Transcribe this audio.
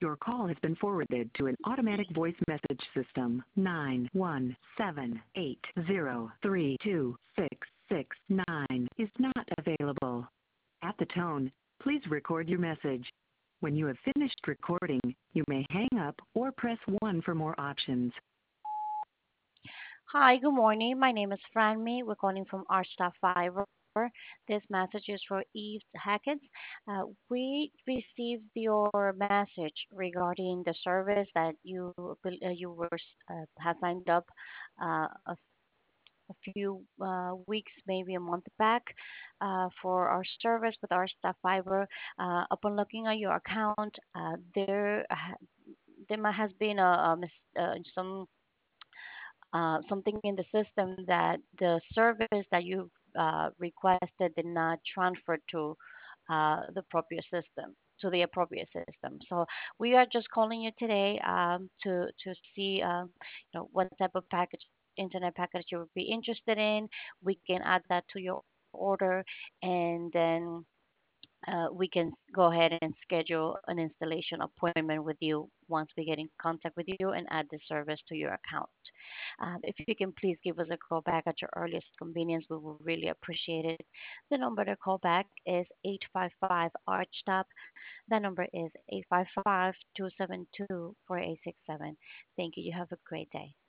Your call has been forwarded to an automatic voice message system. 91780326669 is not available. At the tone, please record your message. When you have finished recording, you may hang up or press 1 for more options. Hi, good morning. My name is Franmy. We're calling from Archstaff Fiber. This message is for Eve Hackett. We received your message regarding the service that have signed up a few weeks, maybe a month back, for our service with Archstaff Fiber. Upon looking at your account, there might has been something in the system that the service that you requested did not transfer to the appropriate system, to the appropriate system. So we are just calling you today to see what type of internet package you would be interested in. We can add that to your order, and then we can go ahead and schedule an installation appointment with you once we get in contact with you and add the service to your account. If you can please give us a call back at your earliest convenience, we will really appreciate it. The number to call back is 855 ARCHTOP. That number is 855 272 4867. Thank you. You have a great day.